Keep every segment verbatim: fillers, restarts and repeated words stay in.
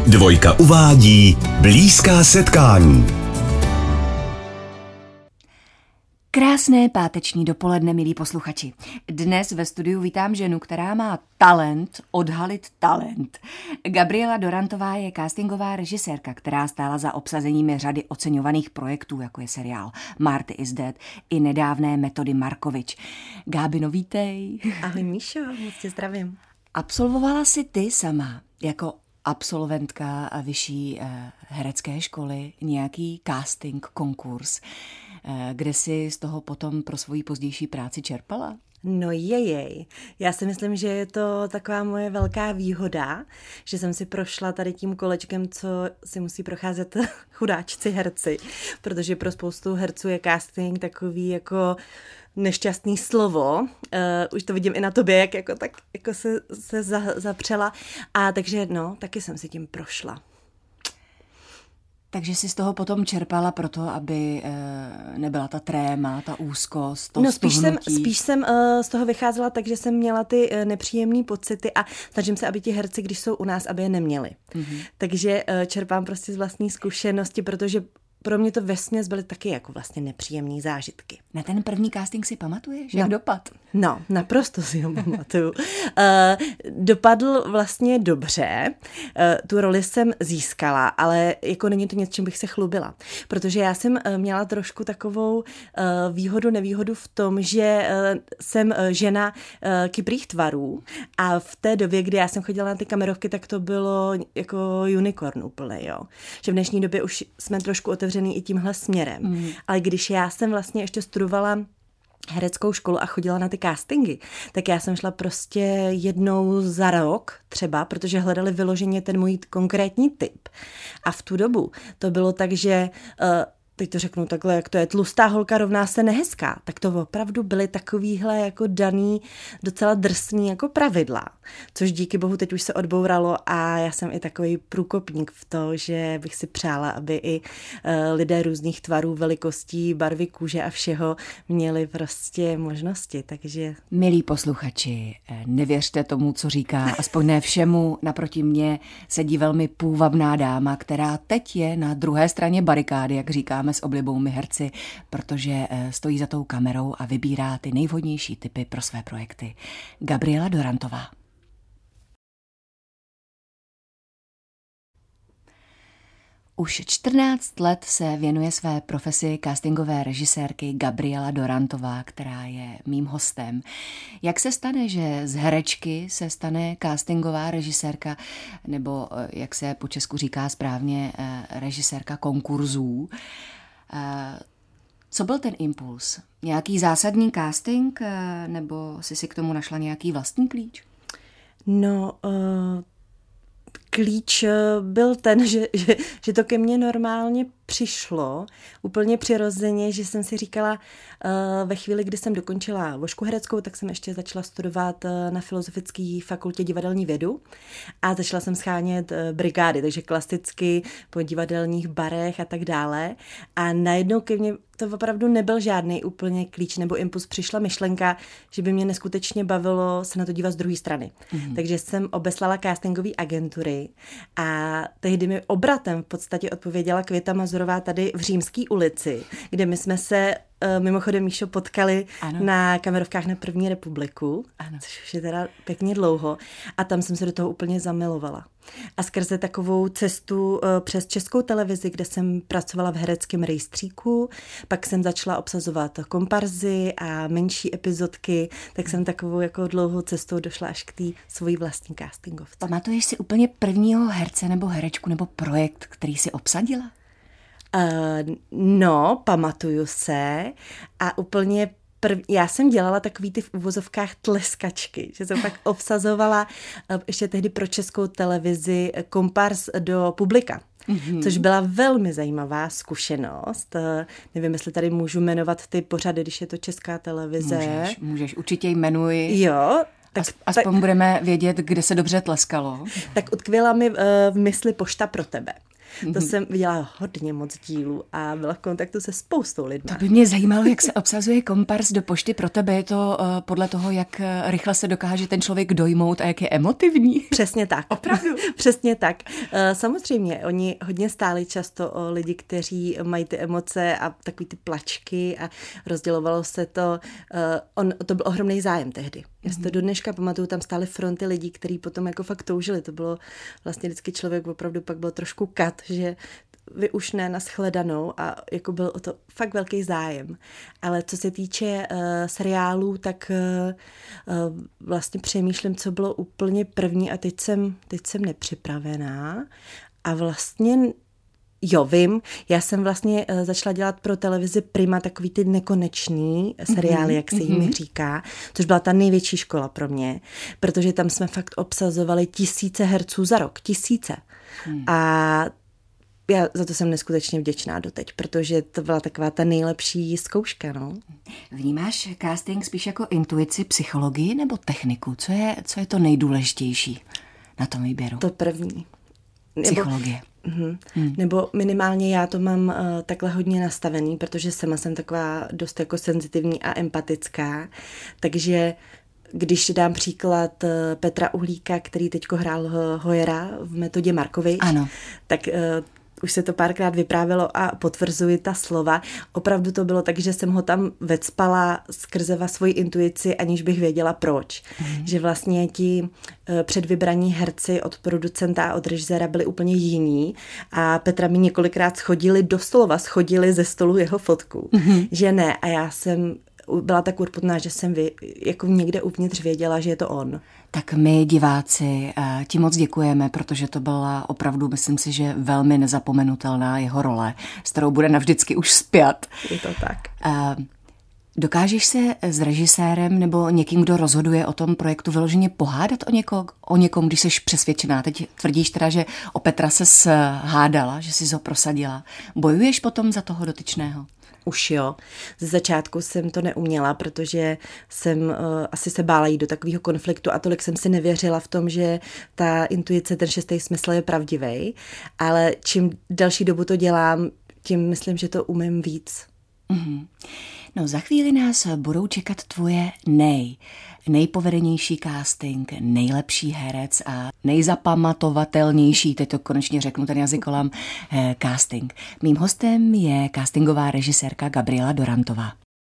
Dvojka uvádí Blízká setkání. Krásné páteční dopoledne, milí posluchači. Dnes ve studiu vítám ženu, která má talent odhalit talent. Gabriela Dorantová je castingová režisérka, která stála za obsazeními řady oceňovaných projektů, jako je seriál Marty is Dead i nedávné Metody Markovič. Gábino, vítej. Ahoj Míšo, moc tě zdravím. Absolvovala jsi ty sama jako absolventka vyšší herecké školy nějaký casting, konkurs, kde jsi z toho potom pro svoji pozdější práci čerpala? No jejej, já si myslím, že je to taková moje velká výhoda, že jsem si prošla tady tím kolečkem, co si musí procházet chudáčci herci, protože pro spoustu herců je casting takový jako nešťastný slovo. Uh, už to vidím i na tobě, jak jako, tak, jako se, se za, zapřela. A takže no, taky jsem si tím prošla. Takže jsi z toho potom čerpala proto, aby e, nebyla ta tréma, ta úzkost, to No spíš jsem, stuhnutí. spíš jsem uh, z toho vycházela tak, že jsem měla ty uh, nepříjemné pocity a snažím se, aby ti herci, když jsou u nás, aby je neměli. Mm-hmm. Takže uh, čerpám prostě z vlastní zkušenosti, protože pro mě to vesměs byly taky jako vlastně nepříjemné zážitky. Na ten první casting si pamatuješ? No, jak dopad? No, naprosto si ho pamatuju. uh, dopadl vlastně dobře. Uh, tu roli jsem získala, ale jako není to něco, čím bych se chlubila. Protože já jsem uh, měla trošku takovou uh, výhodu, nevýhodu v tom, že uh, jsem uh, žena uh, kyprých tvarů a v té době, kdy já jsem chodila na ty kamerovky, tak to bylo jako unicorn úplně, jo. Že v dnešní době už jsme trošku otevřený i tímhle směrem. Mm. Ale když já jsem vlastně ještě studovala hereckou školu a chodila na ty castingy, tak já jsem šla prostě jednou za rok třeba, protože hledali vyloženě ten můj konkrétní typ. A v tu dobu to bylo tak, že uh, teď to řeknu takhle, jak to je, tlustá holka rovná se nehezká, tak to opravdu byly takovýhle jako daný docela drsný jako pravidla, což díky bohu teď už se odbouralo a já jsem i takový průkopník v to, že bych si přála, aby i uh, lidé různých tvarů, velikostí, barvy kůže a všeho měli prostě možnosti, takže... Milí posluchači, nevěřte tomu, co říká, aspoň ne všemu, naproti mně sedí velmi půvabná dáma, která teď je na druhé straně barikády, jak říkáme s oblibou my herci, protože stojí za tou kamerou a vybírá ty nejvhodnější tipy pro své projekty. Gabriela Dorantová. Už čtrnáct let se věnuje své profesi castingové režisérky Gabriela Dorantová, která je mým hostem. Jak se stane, že z herečky se stane castingová režisérka, nebo jak se po česku říká správně, režisérka konkurzů? Co byl ten impuls? Nějaký zásadní casting, nebo jsi si k tomu našla nějaký vlastní klíč? No... Uh... Klíč byl ten, že, že, že to ke mně normálně přišlo, úplně přirozeně, že jsem si říkala, uh, ve chvíli, kdy jsem dokončila vošku hereckou, tak jsem ještě začala studovat uh, na Filozofické fakultě divadelní vědu a začala jsem schánět uh, brigády, takže klasicky po divadelních barech a tak dále. A najednou ke mně to opravdu nebyl žádný úplně klíč nebo impuls, přišla myšlenka, že by mě neskutečně bavilo se na to dívat z druhé strany. Mm-hmm. Takže jsem obeslala castingové agentury a tehdy mi obratem v podstatě odpověděla Květa Mazurová tady v Římské ulici, kde my jsme se mimochodem, Míšo, potkali ano. na kamerovkách na První republiku, ano. což už je teda pěkně dlouho a tam jsem se do toho úplně zamilovala. A skrze takovou cestu uh, přes Českou televizi, kde jsem pracovala v hereckém rejstříku, pak jsem začala obsazovat komparzy a menší epizodky, tak jsem takovou jako dlouhou cestou došla až k té svojí vlastní castingovce. Pamatuješ si úplně prvního herce nebo herečku nebo projekt, který jsi obsadila? Uh, no, pamatuju se a úplně prv... já jsem dělala takový ty v uvozovkách tleskačky, že jsem pak obsazovala uh, ještě tehdy pro Českou televizi kompars do publika. Mm-hmm. Což byla velmi zajímavá zkušenost. Nevím, jestli tady můžu jmenovat ty pořady, když je to Česká televize. Můžeš, můžeš, určitě jmenuj. Jo. Tak, Aspoň tak, budeme vědět, kde se dobře tleskalo. Tak utkvěla mi uh, v mysli Pošta pro tebe. Mm-hmm. To jsem viděla hodně moc dílů a byla v kontaktu se spoustou lidmi. To by mě zajímalo, jak se obsazuje kompars do pošty. Pro tebe je to uh, podle toho, jak rychle se dokáže ten člověk dojmout a jak je emotivní? Přesně tak. Opravdu? Přesně tak. Uh, samozřejmě, oni hodně stáli často o lidi, kteří mají ty emoce a takový ty plačky a rozdělovalo se to. Uh, on, to byl ohromný zájem tehdy. Já si to do dneška pamatuju, tam stály fronty lidí, kteří potom jako fakt toužili. To bylo vlastně vždycky člověk opravdu pak byl trošku kat, že vy už ne na shledanou a jako byl o to fakt velký zájem. Ale co se týče uh, seriálů, tak uh, uh, vlastně přemýšlím, co bylo úplně první a teď jsem, teď jsem nepřipravená a vlastně jo, vím, já jsem vlastně uh, začala dělat pro televizi Prima takový ty nekonečný seriály, mm-hmm. jak se jim mm-hmm. říká, což byla ta největší škola pro mě, protože tam jsme fakt obsazovali tisíce herců za rok, tisíce. Mm. A já za to jsem neskutečně vděčná doteď, protože to byla taková ta nejlepší zkouška, no. Vnímáš casting spíš jako intuici, psychologii nebo techniku? Co je, co je to nejdůležitější na tom výběru? To první. Psychologie. Nebo, hmm. nebo minimálně já to mám uh, takhle hodně nastavený, protože sama jsem taková dost jako senzitivní a empatická, takže když dám příklad Petra Uhlíka, který teďko hrál Hojera v Metodě Markovič, ano. tak uh, už se to párkrát vyprávělo a potvrzuji ta slova. Opravdu to bylo tak, že jsem ho tam vecpala skrze svoji intuici, aniž bych věděla proč. Mm. Že vlastně ti uh, předvybraní herci od producenta a od režiséra byli úplně jiní a Petra mi několikrát schodili, doslova schodili ze stolu jeho fotku. Mm. Že ne a já jsem byla tak urputná, že jsem vy, jako někde uvnitř věděla, že je to on. Tak my, diváci, ti moc děkujeme, protože to byla opravdu, myslím si, že velmi nezapomenutelná jeho role, s kterou bude navždycky už zpět. Je to tak. Dokážeš se s režisérem nebo někým, kdo rozhoduje o tom projektu, vyloženě pohádat o, něko, o někom, když jsi přesvědčená? Teď tvrdíš teda, že o Petra ses hádala, že jsi ho prosadila. Bojuješ potom za toho dotyčného? Už jo. Ze začátku jsem to neuměla, protože jsem uh, asi se bála jít do takového konfliktu a tolik jsem si nevěřila v tom, že ta intuice, ten šestý smysl je pravdivý, ale čím další dobu to dělám, tím myslím, že to umím víc. Mm-hmm. No za chvíli nás budou čekat tvoje nej. Nejpovedenější casting, nejlepší herec a nejzapamatovatelnější, teď to konečně řeknu ten jazyk kolem, eh, casting. Mým hostem je castingová režisérka Gabriela Dorantová.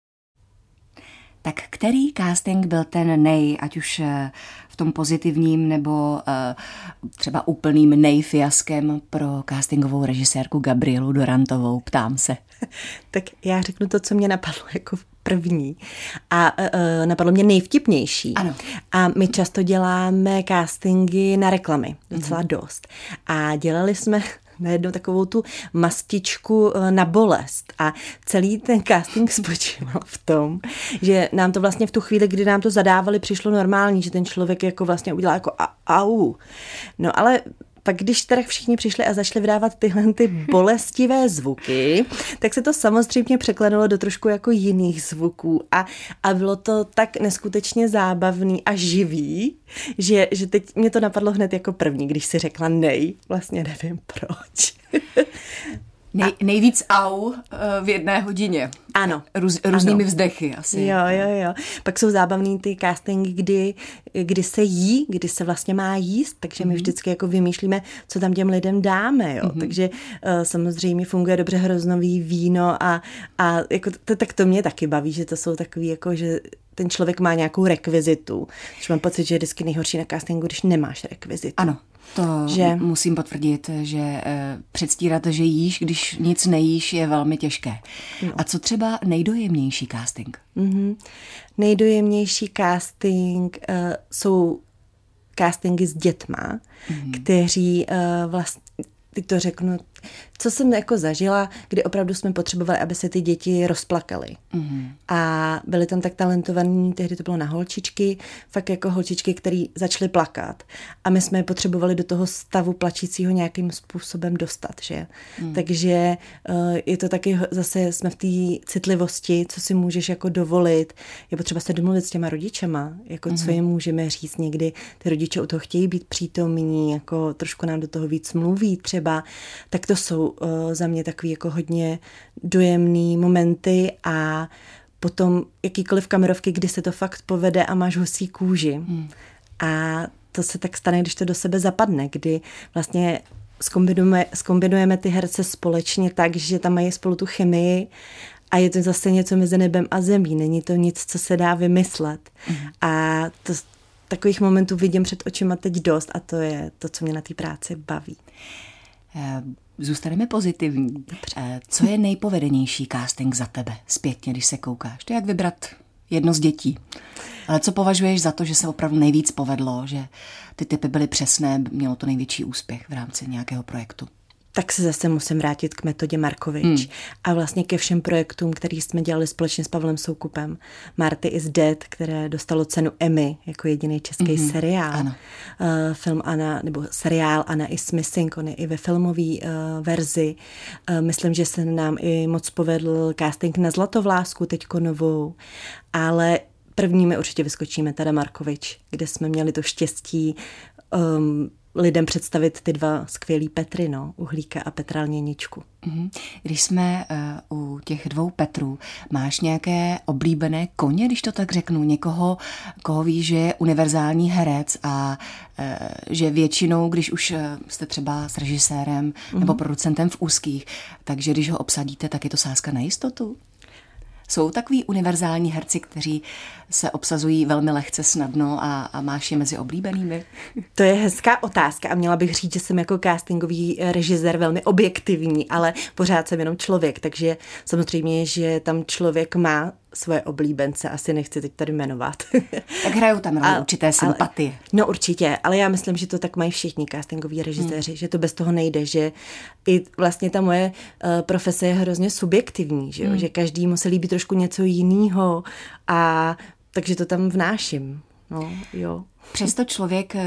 Tak který casting byl ten nej, ať už v tom pozitivním nebo uh, třeba úplným nejfiaskem pro castingovou režisérku Gabrielu Dorantovou? Ptám se. Tak já řeknu to, co mě napadlo jako první. A uh, napadlo mě nejvtipnější. Ano. A my často děláme castingy na reklamy, docela mm-hmm. dost. A dělali jsme najednou takovou tu mastičku na bolest. A celý ten casting spočíval v tom, že nám to vlastně v tu chvíli, kdy nám to zadávali, přišlo normální, že ten člověk jako vlastně udělal jako a, au. No ale pak když teda všichni přišli a začali vydávat tyhle ty bolestivé zvuky, tak se to samozřejmě překlenulo do trošku jako jiných zvuků a, a bylo to tak neskutečně zábavný a živý, že, že teď mě to napadlo hned jako první, když si řekla nej, vlastně nevím proč. Nej, nejvíc au v jedné hodině. Ano. Růz, různými ano. vzdechy asi. Jo, jo, jo. Pak jsou zábavný ty castingy, kdy, kdy se jí, kdy se vlastně má jíst, takže mm-hmm. my vždycky jako vymýšlíme, co tam těm lidem dáme, jo. Mm-hmm. Takže uh, samozřejmě funguje dobře hroznový víno a, a jako to, tak to mě taky baví, že to jsou takový jako, že ten člověk má nějakou rekvizitu. Že mám pocit, že je vždycky nejhorší na castingu, když nemáš rekvizitu. Ano. To že? musím potvrdit, že eh, předstírat, že jíš, když nic nejíš, je velmi těžké. No. A co třeba nejdojemnější casting? Mm-hmm. Nejdojemnější casting uh, jsou castingy s dětma, mm-hmm. kteří uh, vlastně, teď to řeknu, co jsem jako zažila, kdy opravdu jsme potřebovali, aby se ty děti rozplakaly. Mm-hmm. A byly tam tak talentovaní, tehdy to bylo na holčičky, fakt jako holčičky, které začaly plakat. A my jsme je potřebovali do toho stavu plačícího nějakým způsobem dostat, že? Mm. Takže uh, je to taky, zase jsme v té citlivosti, co si můžeš jako dovolit. Je potřeba se domluvit s těma rodičema, jako mm-hmm. co jim můžeme říct někdy. Ty rodiče u toho chtějí být přítomní, jako trošku nám do toho víc mluví třeba. Tak to to jsou uh, za mě takový jako hodně dojemný momenty a potom jakýkoliv kamerovky, kdy se to fakt povede a máš husí kůži. Hmm. A to se tak stane, když to do sebe zapadne, kdy vlastně zkombinujeme, zkombinujeme ty herce společně tak, že tam mají spolu tu chemii a je to zase něco mezi nebem a zemí. Není to nic, co se dá vymyslet. Hmm. A to, takových momentů vidím před očima teď dost a to je to, co mě na té práci baví. Zůstaneme pozitivní. Dobře. Co je nejpovedenější casting za tebe zpětně, když se koukáš? To je jak vybrat jedno z dětí. Ale co považuješ za to, že se opravdu nejvíc povedlo, že ty typy byly přesné, mělo to největší úspěch v rámci nějakého projektu? Tak se zase musím vrátit k metodě Markovič hmm. a vlastně ke všem projektům, který jsme dělali společně s Pavlem Soukupem. Marty is Dead, které dostalo cenu Emmy jako jediný český hmm. seriál. Ano. Uh, film Anna, nebo seriál Anna is Missing, on je i ve filmové uh, verzi. Uh, myslím, že se nám i moc povedl casting na Zlatovlásku, teďko novou, ale prvními určitě vyskočíme teda Markovič, kde jsme měli to štěstí um, lidem představit ty dva skvělý Petry, no, Uhlíka a Petra Lněničku. Když jsme uh, u těch dvou Petrů, máš nějaké oblíbené koně, když to tak řeknu? Někoho, koho víš, že je univerzální herec a uh, že většinou, když už uh, jste třeba s režisérem mm-hmm. nebo producentem v úzkých, takže když ho obsadíte, tak je to sázka na jistotu? Jsou takový univerzální herci, kteří se obsazují velmi lehce, snadno a, a máš je mezi oblíbenými? To je hezká otázka a měla bych říct, že jsem jako castingový režisér velmi objektivní, ale pořád jsem jenom člověk, takže samozřejmě, že tam člověk má svoje oblíbence, asi nechci teď tady jmenovat. Tak hrajou tam roli určité sympatie. Ale, no určitě, ale já myslím, že to tak mají všichni castingoví režiséři, hmm. že to bez toho nejde, že i vlastně ta moje uh, profese je hrozně subjektivní, že, hmm. že každý musí líbit trošku něco jiného a takže to tam vnáším. No, jo. Přesto člověk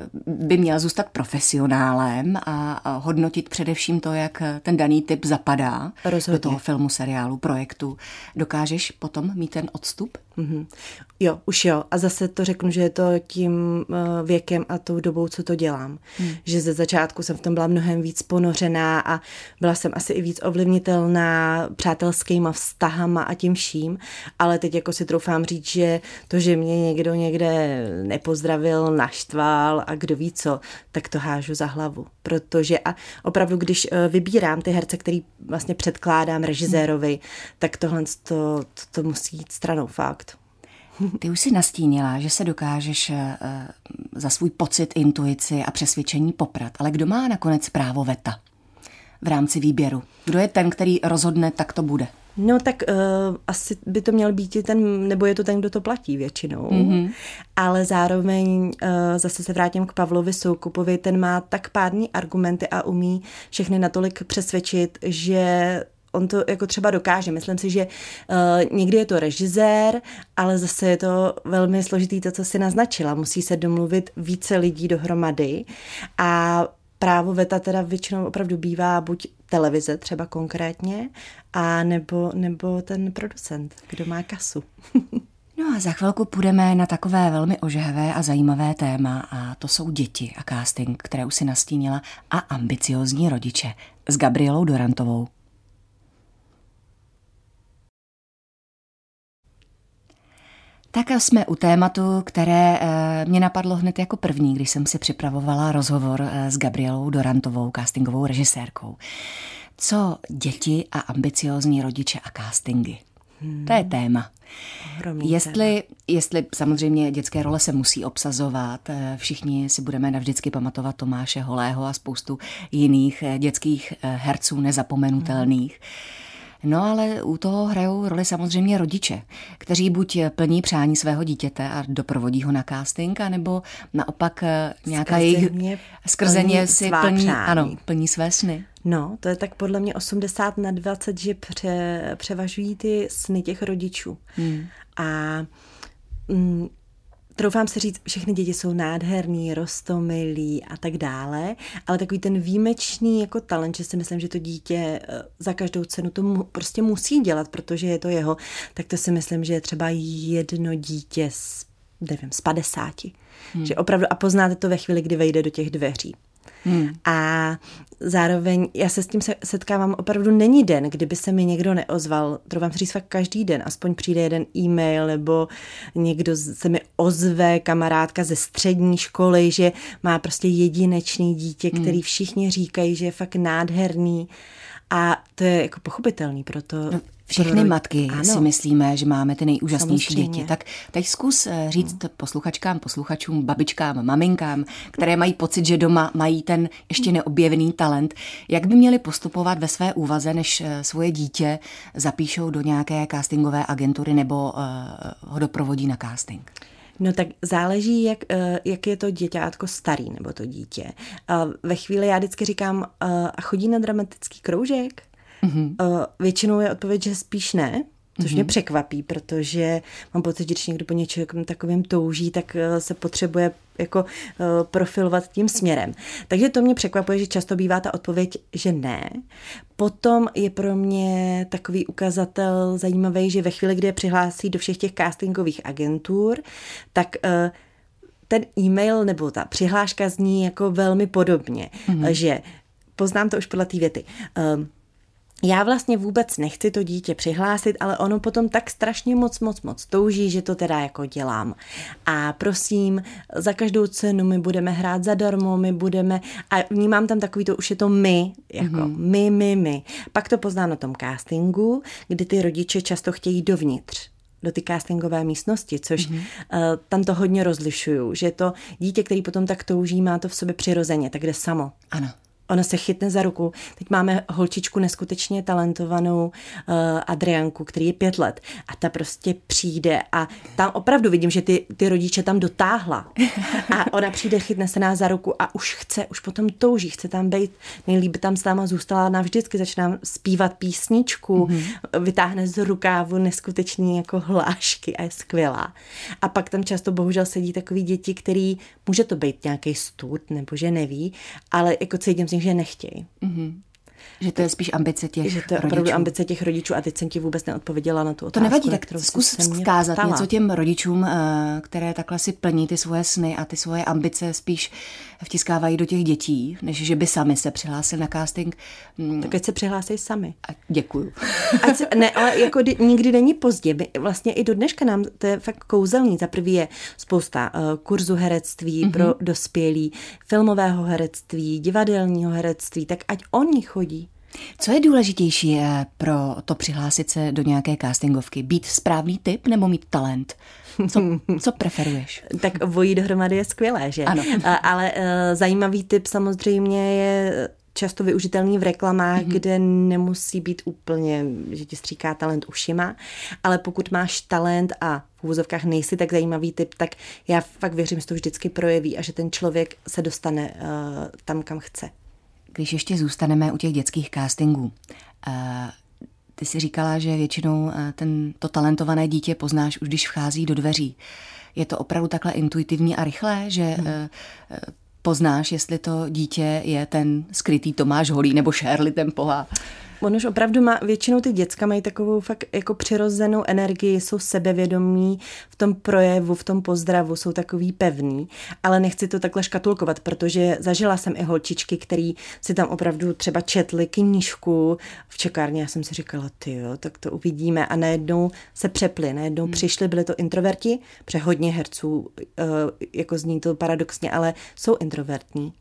by měl zůstat profesionálem a hodnotit především to, jak ten daný typ zapadá Rozhodně. do toho filmu, seriálu, projektu. Dokážeš potom mít ten odstup? Mm-hmm. Jo, už jo. A zase to řeknu, že je to tím věkem a tou dobou, co to dělám. Hmm. Že ze začátku jsem v tom byla mnohem víc ponořená a byla jsem asi i víc ovlivnitelná přátelskýma vztahama a tím vším. Ale teď jako si troufám říct, že to, že mě někdo někde nepozdravil, naštval a kdo ví co, tak to hážu za hlavu. Protože a opravdu, když vybírám ty herce, který vlastně předkládám režisérovi, hmm. tak tohle to, to, to musí jít stranou, fakt. Ty už si nastínila, že se dokážeš uh, za svůj pocit, intuici a přesvědčení poprat, ale kdo má nakonec právo veta v rámci výběru? Kdo je ten, který rozhodne, tak to bude? No tak uh, asi by to měl být ten, nebo je to ten, kdo to platí většinou, mm-hmm. ale zároveň uh, zase se vrátím k Pavlovi Soukupovi, ten má tak pádný argumenty a umí všechny natolik přesvědčit, že on to jako třeba dokáže. Myslím si, že uh, někdy je to režisér, ale zase je to velmi složitý to, co si naznačila. Musí se domluvit více lidí dohromady a právo veta teda většinou opravdu bývá buď televize třeba konkrétně, a nebo, nebo ten producent, kdo má kasu. No a za chvilku půjdeme na takové velmi ožehavé a zajímavé téma a to jsou děti a casting, které už si nastínila, a ambiciózní rodiče s Gabrielou Dorantovou. Tak jsme u tématu, které mě napadlo hned jako první, když jsem si připravovala rozhovor s Gabrielou Dorantovou, castingovou režisérkou. Co děti a ambiciózní rodiče a castingy? Hmm. To je téma. Jestli, jestli samozřejmě dětské role se musí obsazovat, všichni si budeme navždycky pamatovat Tomáše Holého a spoustu jiných dětských herců nezapomenutelných. Hmm. No ale u toho hrajou roli samozřejmě rodiče, kteří buď plní přání svého dítěte a doprovodí ho na casting, anebo naopak nějaká jejich skrzeně si plní, ano, plní své sny. No, to je tak podle mě osmdesát na dvacet, že pře, převažují ty sny těch rodičů. Hmm. A mm, troufám se říct, všechny děti jsou nádherný, roztomilý a tak dále, ale takový ten výjimečný jako talent, že si myslím, že to dítě za každou cenu to mu, prostě musí dělat, protože je to jeho, tak to si myslím, že je třeba jedno dítě z, nevím, z padesáti. Hmm. Že opravdu, a poznáte to ve chvíli, kdy vejde do těch dveří. Hmm. A zároveň já se s tím setkávám opravdu není den, kdyby se mi někdo neozval. To vám říct fakt každý den. Aspoň přijde jeden e-mail nebo někdo se mi ozve, kamarádka ze střední školy, že má prostě jedinečný dítě, který všichni říkají, že je fakt nádherný. A to je jako pochopitelný, proto... No, všechny pro... matky ano. si myslíme, že máme ty nejúžasnější Samozřejmě. děti. Tak teď zkus říct posluchačkám, posluchačům, babičkám, maminkám, které mají pocit, že doma mají ten ještě neobjevený talent, jak by měli postupovat ve své úvaze, než svoje dítě zapíšou do nějaké castingové agentury nebo uh, ho doprovodí na casting. No tak záleží, jak, jak je to děťátko starý nebo to dítě. Ve chvíli já vždycky říkám, a chodí na dramatický kroužek? Mm-hmm. Většinou je odpověď, že spíš ne, což mm-hmm. mě překvapí, protože mám pocit, že když někdo po něčem takovým touží, tak se potřebuje jako profilovat tím směrem. Takže to mě překvapuje, že často bývá ta odpověď, že ne. Potom je pro mě takový ukazatel zajímavý, že ve chvíli, kdy je přihlásí do všech těch castingových agentur, tak ten e-mail nebo ta přihláška zní jako velmi podobně, mm-hmm. že poznám to už podle té věty. Já vlastně vůbec nechci to dítě přihlásit, ale ono potom tak strašně moc, moc, moc touží, že to teda jako dělám. A prosím, za každou cenu my budeme hrát zadarmo, my budeme, a vnímám tam takový to, už je to my, jako mm-hmm. my, my, my. Pak to poznám na tom castingu, kdy ty rodiče často chtějí dovnitř do ty castingové místnosti, což mm-hmm. uh, tam to hodně rozlišuju, že to dítě, který potom tak touží, má to v sobě přirozeně, tak jde samo. Ano. Ona se chytne za ruku. Teď máme holčičku neskutečně talentovanou uh, Adrianku, který je pět let. A ta prostě přijde a tam opravdu vidím, že ty, ty rodiče tam dotáhla. A ona přijde, chytne se nás za ruku a už chce, už potom touží, chce tam být. Nejlíp tam s náma zůstala navždycky, začíná zpívat písničku, mm-hmm. vytáhne z rukávu neskutečný jako hlášky a je skvělá. A pak tam často bohužel sedí takový děti, který, může to být nějaký stud, nebo že neví, ale jako cítím z nich, že nechtějí. Mm-hmm. Že to je spíš ambice těch rodičů. Že to je opravdu rodičů. ambice těch rodičů a teď jsem ti vůbec neodpověděla na tu otázku. To nevadí, tak zkus vzkázat něco těm rodičům, které takhle si plní ty svoje sny a ty svoje ambice spíš vtiskávají do těch dětí, než že by sami se přihlásili na casting. Tak ať se přihlásí sami. A děkuju. Ať se, ne, ale jako nikdy není pozdě. Vlastně i do dneška nám to je fakt kouzelný. Za prvý je spousta uh, kurzů herectví mm-hmm. pro dospělí, filmového herectví, divadelního herectví, tak ať oni chodí. Co je důležitější pro to přihlásit se do nějaké castingovky? Být správný typ nebo mít talent? Co, co preferuješ? Tak obojí dohromady je skvělé, že? Ano. Ale uh, zajímavý typ samozřejmě je často využitelný v reklamách, mm-hmm. kde nemusí být úplně, že ti stříká talent ušima, ale pokud máš talent a v úvozovkách nejsi tak zajímavý typ, tak já fakt věřím, že to vždycky projeví a že ten člověk se dostane uh, tam, kam chce. Když ještě zůstaneme u těch dětských castingů, uh, ty jsi říkala, že většinou uh, ten, to talentované dítě poznáš už, když vchází do dveří. Je to opravdu takhle intuitivní a rychlé, že hmm. uh, uh, poznáš, jestli to dítě je ten skrytý Tomáš Holý nebo Shirley Tempová? On už opravdu má, většinou ty děcka mají takovou fakt jako přirozenou energii, jsou sebevědomí v tom projevu, v tom pozdravu, jsou takový pevný, ale nechci to takhle škatulkovat, protože zažila jsem i holčičky, který si tam opravdu třeba četli knížku v čekárně, já jsem si říkala, tyjo, tak to uvidíme a najednou se přepli, najednou hmm. přišli, byli to introverti, protože hodně herců, jako zní to paradoxně, ale jsou introvertní.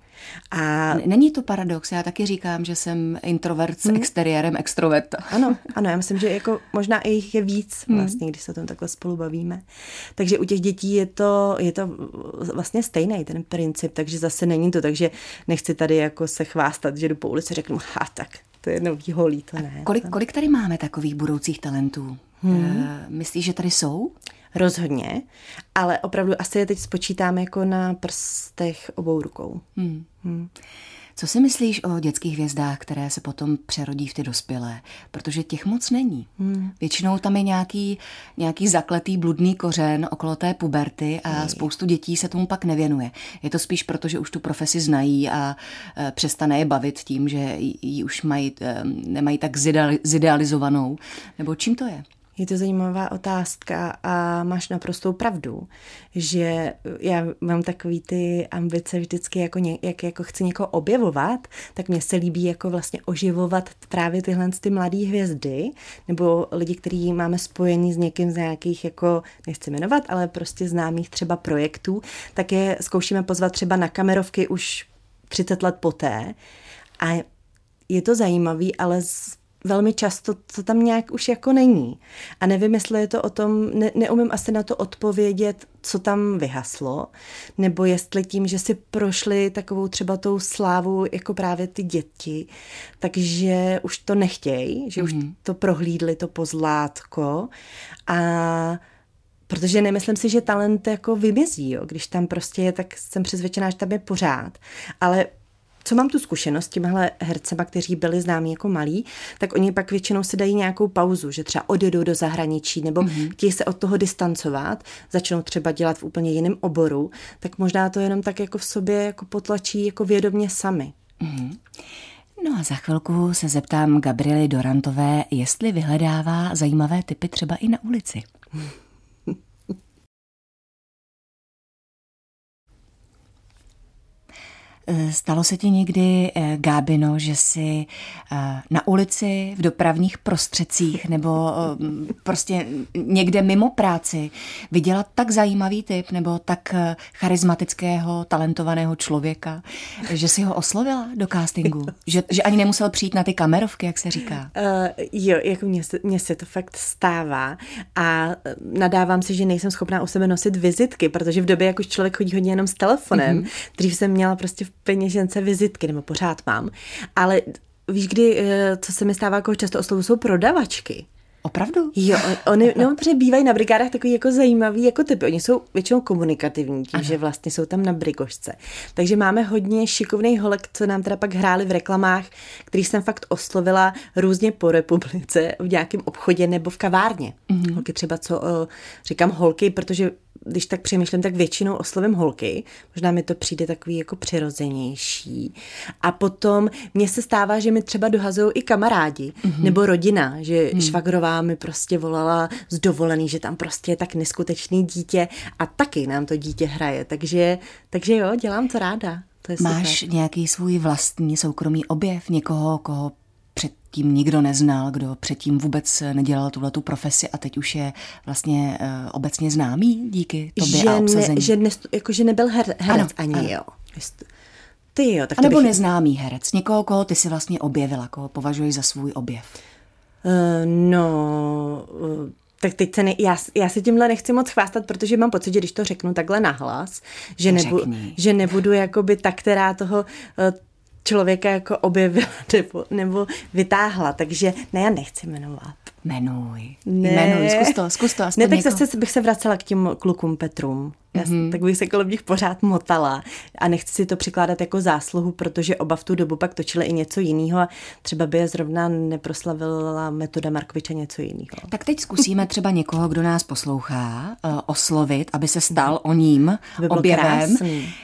A není to paradox, já taky říkám, že jsem introvert s hmm. exteriérem extroverta. Ano, ano, já myslím, že jako možná i jich je víc vlastně, když se o tom takhle spolu bavíme. Takže u těch dětí je to, je to vlastně stejný ten princip, takže zase není to, takže nechci tady jako se chvástat, že jdu po ulici a řeknu, ha, tak to je nový holí, to ne. Kolik, kolik tady máme takových budoucích talentů? Hmm. Myslíš, že tady jsou? Rozhodně, ale opravdu asi je teď spočítám jako na prstech obou rukou. Hmm. Hmm. Co si myslíš o dětských hvězdách, které se potom přerodí v ty dospělé? Protože těch moc není. Hmm. Většinou tam je nějaký, nějaký zakletý bludný kořen okolo té puberty a hmm. spoustu dětí se tomu pak nevěnuje. Je to spíš proto, že už tu profesi znají a e, přestane je bavit tím, že ji už mají, e, nemají tak zidealizovanou. Nebo čím to je? Je to zajímavá otázka a máš naprostou pravdu, že já mám takový ty ambice vždycky, jako, ně, jak jako chci někoho objevovat, tak mně se líbí jako vlastně oživovat právě tyhle ty mladé hvězdy, nebo lidi, kteří máme spojení s někým z nějakých, jako nechci jmenovat, ale prostě známých třeba projektů, tak je zkoušíme pozvat třeba na kamerovky už třicet let poté a je to zajímavý, ale z velmi často to tam nějak už jako není. A nevím, jestli je to o tom, ne, neumím asi na to odpovědět, co tam vyhaslo, nebo jestli tím, že si prošli takovou třeba tou slávu jako právě ty děti, takže už to nechtějí, že mm. už to prohlídli, to pozlátko a protože nemyslím si, že talent jako vymizí, jo. Když tam prostě je, tak jsem přesvědčená, že tam je pořád, ale co mám tu zkušenost s těmihle hercema, kteří byli známí jako malí, tak oni pak většinou si dají nějakou pauzu, že třeba odjedou do zahraničí nebo mm-hmm. chtějí se od toho distancovat, začnou třeba dělat v úplně jiném oboru, tak možná to jenom tak jako v sobě jako potlačí jako vědomě sami. Mm-hmm. No a za chvilku se zeptám Gabriely Dorantové, jestli vyhledává zajímavé typy třeba i na ulici. Stalo se ti někdy, Gábino, že jsi na ulici, v dopravních prostředcích nebo prostě někde mimo práci viděla tak zajímavý typ nebo tak charismatického, talentovaného člověka, že jsi ho oslovila do castingu? Že, že ani nemusel přijít na ty kamerovky, jak se říká? Uh, jo, jako mně se, mně se to fakt stává a nadávám si, že nejsem schopná u sebe nosit vizitky, protože v době, jak už člověk chodí hodně jenom s telefonem, mm-hmm. dřív jsem měla prostě v peněžence vizitky, nebo pořád mám. Ale víš, kdy, co se mi stává jako často oslovu, jsou prodavačky. Opravdu? Jo, oni, no, protože bývají na brigádách takový jako zajímavý jako typy. Oni jsou většinou komunikativní, tím, že vlastně jsou tam na brigošce. Takže máme hodně šikovných holek, co nám teda pak hráli v reklamách, který jsem fakt oslovila různě po republice, v nějakém obchodě nebo v kavárně. Mm-hmm. Holky třeba, co říkám holky, protože když tak přemýšlím, tak většinou oslovím holky. Možná mi to přijde takový jako přirozenější. A potom mně se stává, že mi třeba dohazují i kamarádi mm-hmm. nebo rodina, že mm. švagrová mi prostě volala z dovolený, že tam prostě je tak neskutečný dítě a taky nám to dítě hraje. Takže, takže jo, dělám to ráda. To je Máš super. Nějaký svůj vlastní soukromý objev, někoho, koho předtím nikdo neznal, kdo předtím vůbec nedělal tuhletu profesi a teď už je vlastně uh, obecně známý díky tobě že a obsazení? Ne, že, ne, jako, že nebyl her, herec ano, ani, ano. jo. Ty jo. Tak a nebo bych... neznámý herec, někoho, koho ty si vlastně objevila, koho považuješ za svůj objev? Uh, no... Uh... Tak teď se ne, já, já se tímhle nechci moc chvástat, protože mám pocit, že když to řeknu takhle nahlas, že, nebu, že nebudu jakoby ta, která toho uh, člověka jako objevila nebo, nebo vytáhla, takže ne, já nechci jmenovat. Jmenuj. Ne. Jmenuj, zkus to, zkus to. Ne, tak něko... zase bych se vracela k těm klukům Petrům. Já, mm-hmm. Tak bych se kolem nich pořád motala a nechci si to přikládat jako zásluhu, protože oba v tu dobu pak točili i něco jiného a třeba by je zrovna neproslavila Metoda Markoviča něco jiného. Tak teď zkusíme třeba někoho, kdo nás poslouchá, oslovit, aby se stal o ním objevem,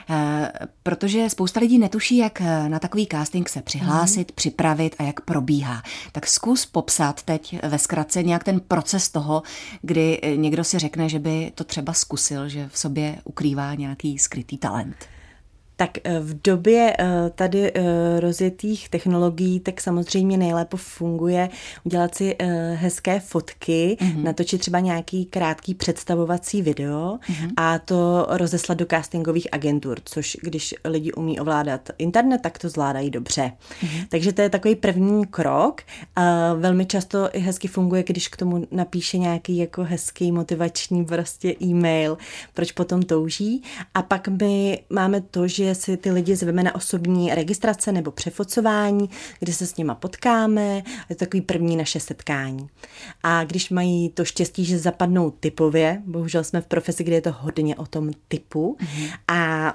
protože spousta lidí netuší, jak na takový casting se přihlásit, mm-hmm. připravit a jak probíhá. Tak zkus popsat teď ve zkratce nějak ten proces toho, kdy někdo si řekne, že by to třeba zkusil, že v sobě ukrývá nějaký skrytý talent. Tak v době tady rozjetých technologií tak samozřejmě nejlépe funguje udělat si hezké fotky, mm-hmm. natočit třeba nějaký krátký představovací video mm-hmm. a to rozeslat do castingových agentur, což když lidi umí ovládat internet, tak to zvládají dobře. Mm-hmm. Takže to je takový první krok. A velmi často i hezky funguje, když k tomu napíše nějaký jako hezký motivační prostě e-mail, proč potom touží. A pak my máme to, že si ty lidi zveme na osobní registrace nebo přefocování, kde se s nima potkáme. Je to takový první naše setkání. A když mají to štěstí, že zapadnou typově, bohužel jsme v profesi, kde je to hodně o tom typu, mm-hmm. a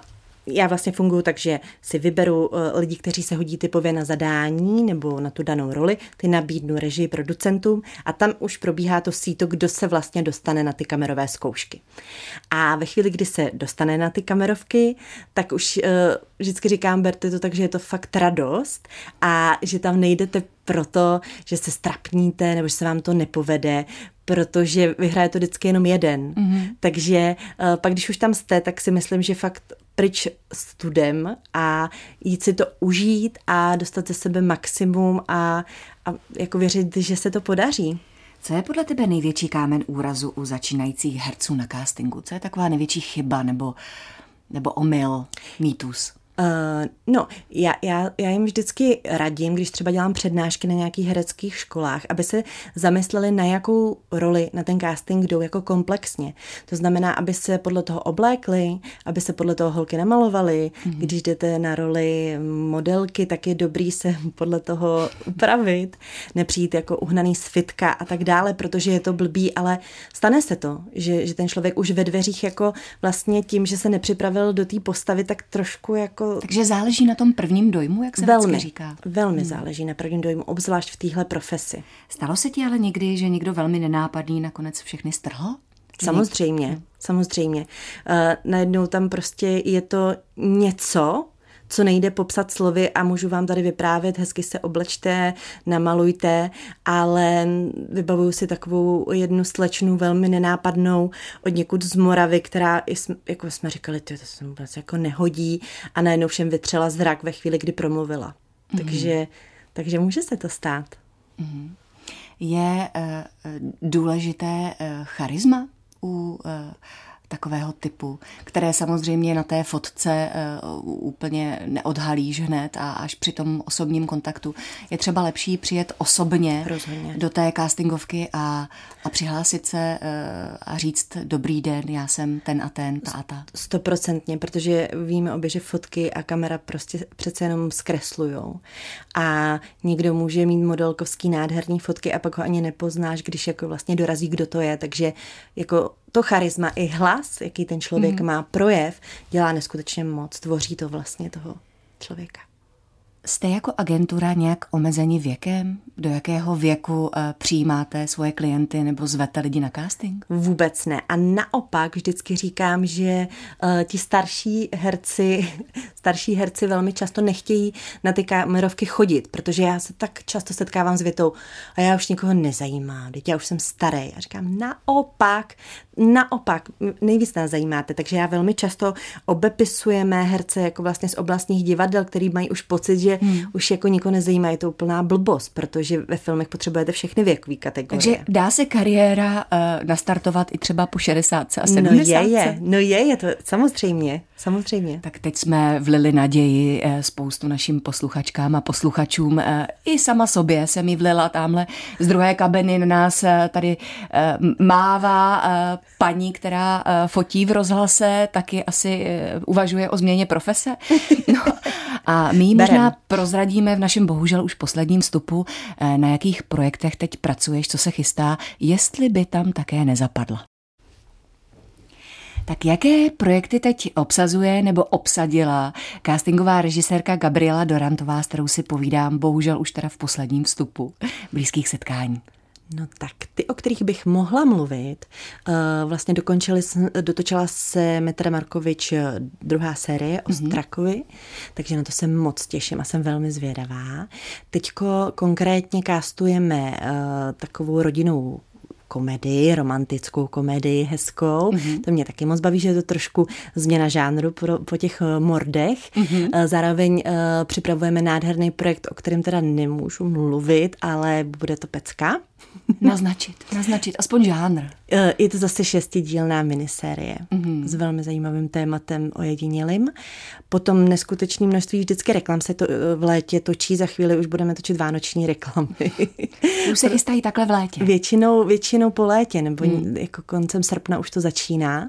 já vlastně funguji tak, že si vyberu lidi, kteří se hodí typově na zadání nebo na tu danou roli, ty nabídnu režii producentům a tam už probíhá to síto, kdo se vlastně dostane na ty kamerové zkoušky. A ve chvíli, kdy se dostane na ty kamerovky, tak už uh, vždycky říkám, berte to tak, že je to fakt radost a že tam nejdete proto, že se strapníte nebo že se vám to nepovede, protože vyhraje to vždycky jenom jeden. Mm-hmm. Takže uh, pak, když už tam jste, tak si myslím, že fakt pryč studem a jít si to užít a dostat ze sebe maximum a, a jako věřit, že se to podaří. Co je podle tebe největší kámen úrazu u začínajících herců na castingu? Co je taková největší chyba nebo, nebo omyl, mýtus? Uh, no, já, já, já jim vždycky radím, když třeba dělám přednášky na nějakých hereckých školách, aby se zamysleli, na jakou roli na ten casting jdou jako komplexně. To znamená, aby se podle toho oblékli, aby se podle toho holky namalovaly. Mm-hmm. Když jdete na roli modelky, tak je dobrý se podle toho upravit, nepřijít jako uhnaný z fitka a tak dále, protože je to blbý, ale stane se to, že, že ten člověk už ve dveřích jako vlastně tím, že se nepřipravil do té postavy, tak trošku jako Takže záleží na tom prvním dojmu, jak se velmi, vždycky říká. Velmi hmm. záleží na prvním dojmu, obzvlášť v téhle profesi. Stalo se ti ale někdy, že někdo velmi nenápadný nakonec všechny strhl? Samozřejmě, hmm. samozřejmě. Uh, najednou tam prostě je to něco, co nejde popsat slovy a můžu vám tady vyprávět, hezky se oblečte, namalujte, ale vybavuju si takovou jednu slečnu velmi nenápadnou od někud z Moravy, která, jako jsme říkali, to se vůbec jako nehodí a najednou všem vytřela zrak ve chvíli, kdy promluvila. Mm-hmm. Takže, takže může se to stát. Mm-hmm. Je uh, důležité uh, charisma u uh, takového typu, které samozřejmě na té fotce uh, úplně neodhalíš hned a až při tom osobním kontaktu je třeba lepší přijet osobně Rozhodně. do té castingovky a, a přihlásit se uh, a říct dobrý den, já jsem ten a ten, ta a ta. Stoprocentně, protože víme obě, že fotky a kamera prostě přece jenom zkreslujou. A někdo může mít modelkovský nádherný fotky a pak ho ani nepoznáš, když jako vlastně dorazí, kdo to je, takže jako to charisma i hlas, jaký ten člověk mm. má, projev, dělá neskutečně moc, tvoří to vlastně toho člověka. Jste jako agentura nějak omezeni věkem? Do jakého věku uh, přijímáte svoje klienty nebo zvete lidi na casting? Vůbec ne. A naopak vždycky říkám, že uh, ti starší herci, starší herci velmi často nechtějí na ty kamerovky chodit, protože já se tak často setkávám s větou a já už nikoho nezajímám, teď já už jsem starý. A říkám naopak, naopak, nejvíc nás zajímáte, takže já velmi často obepisujeme herce jako vlastně z oblastních divadel, který mají už pocit, že Hmm. už jako nikoho nezajímá, je to úplná blbost, protože ve filmech potřebujete všechny věkové kategorie. Takže dá se kariéra uh, nastartovat i třeba po šedesátce a sedmdesátce? No je, je, no je, je to samozřejmě, samozřejmě. Tak teď jsme vlili naději uh, spoustu našim posluchačkám a posluchačům. Uh, I sama sobě jsem ji vlila tamhle z druhé kabiny na nás uh, tady uh, mává uh, paní, která uh, fotí v rozhlase, taky asi uh, uvažuje o změně profese. No, a my jí možná prozradíme v našem bohužel už posledním vstupu, na jakých projektech teď pracuješ, co se chystá, jestli by tam také nezapadla. Tak jaké projekty teď obsazuje nebo obsadila castingová režisérka Gabriela Dorantová, s kterou si povídám bohužel už teda v posledním vstupu blízkých setkání? No tak ty, o kterých bych mohla mluvit, vlastně dokončili, dotočila se Metra Markovič druhá série o mm-hmm. Strakovi, takže na to se moc těším a jsem velmi zvědavá. Teďko konkrétně kástujeme takovou rodinnou komedii, romantickou komedii, hezkou. Mm-hmm. To mě taky moc baví, že je to trošku změna žánru pro, po těch mordech. Mm-hmm. Zároveň uh, připravujeme nádherný projekt, o kterém teda nemůžu mluvit, ale bude to pecka. Naznačit, naznačit, aspoň žánr. Je to zase šestidílná minisérie mm-hmm. s velmi zajímavým tématem ojedinělým. Potom neskutečné množství vždycky reklam se to v létě točí, za chvíli už budeme točit vánoční reklamy. Už se chystají takhle v létě. Většinou, většinou většinou po létě, nebo hmm. jako koncem srpna už to začíná.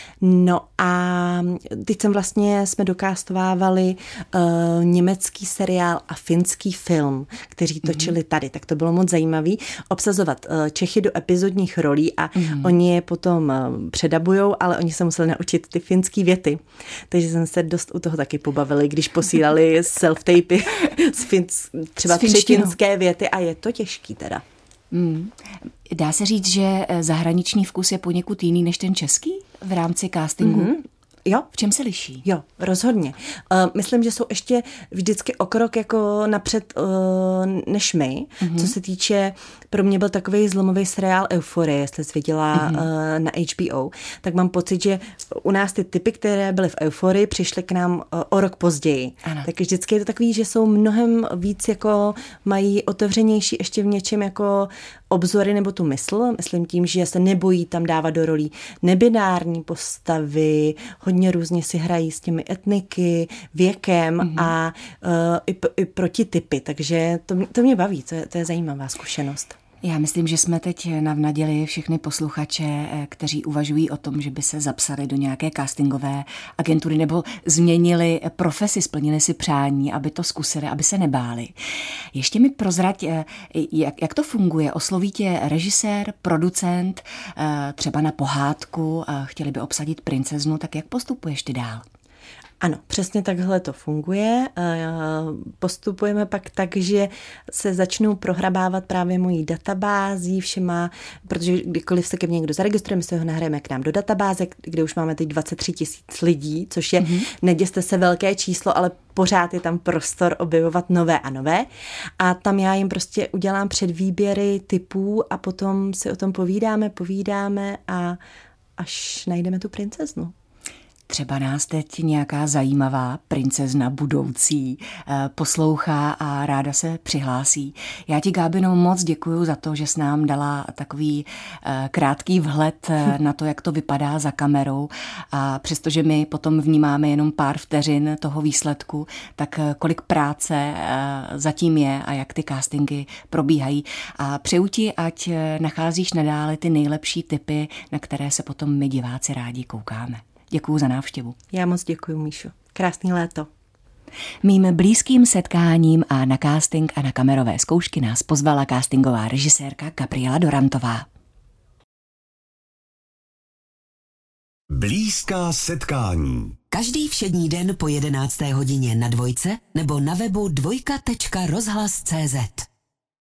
No a teď jsem vlastně, jsme dokástovávali uh, německý seriál a finský film, kteří točili tady, tak to bylo moc zajímavý, obsazovat uh, Čechy do epizodních rolí a mm. oni je potom uh, předabujou, ale oni se museli naučit ty finský věty. Takže jsem se dost u toho taky pobavili, když posílali self-tapy z fins, třeba tři finské věty a je to těžký teda. Mm. Dá se říct, že zahraniční vkus je poněkud jiný než ten český v rámci castingu? Mm-hmm. Jo. V čem se liší? Jo, rozhodně. Uh, myslím, že jsou ještě vždycky o krok jako napřed uh, než my, mm-hmm. co se týče, pro mě byl takový zlomový seriál Euphorie, jestli jsi viděla mm-hmm. uh, na H B O, tak mám pocit, že u nás ty typy, které byly v Euphorii, přišly k nám uh, o rok později. Ano. Tak vždycky je to takový, že jsou mnohem víc jako mají otevřenější ještě v něčem jako obzory nebo tu mysl, myslím tím, že se nebojí tam dávat do rolí nebinární postavy, hodně různě si hrají s těmi etniky, věkem mm-hmm. a uh, i, i protitypy, takže to, to mě baví, to je, to je zajímavá zkušenost. Já myslím, že jsme teď navnadili všechny posluchače, kteří uvažují o tom, že by se zapsali do nějaké castingové agentury nebo změnili profesi, splnili si přání, aby to zkusili, aby se nebáli. Ještě mi prozrať, jak, jak to funguje. Osloví tě režisér, producent, třeba na pohádku, chtěli by obsadit princeznu, tak jak postupuješ ty dál? Ano, přesně takhle to funguje. Postupujeme pak tak, že se začnou prohrabávat právě mojí databází všema, protože kdykoliv se ke mně někdo zaregistruje, my se ho nahrajeme k nám do databáze, kde už máme teď dvacet tři tisíc lidí, což je, mm-hmm. neděste se, velké číslo, ale pořád je tam prostor objevovat nové a nové. A tam já jim prostě udělám předvýběry typů a potom si o tom povídáme, povídáme a až najdeme tu princeznu. Třeba nás teď nějaká zajímavá princezna budoucí poslouchá a ráda se přihlásí. Já ti, Gábino, moc děkuju za to, že jsi nám dala takový krátký vhled na to, jak to vypadá za kamerou a přestože my potom vnímáme jenom pár vteřin toho výsledku, tak kolik práce zatím je a jak ty castingy probíhají. A přeju ti, ať nacházíš nadále ty nejlepší tipy, na které se potom my diváci rádi koukáme. Děkuju za návštěvu. Já moc děkuju, Míšo. Krásný léto. Mým blízkým setkáním a na casting a na kamerové zkoušky nás pozvala castingová režisérka Gabriela Dorantová. Blízká setkání. Každý všední den po jedenácté hodině na Dvojce nebo na webu dvojka tečka rozhlas tečka cé zet.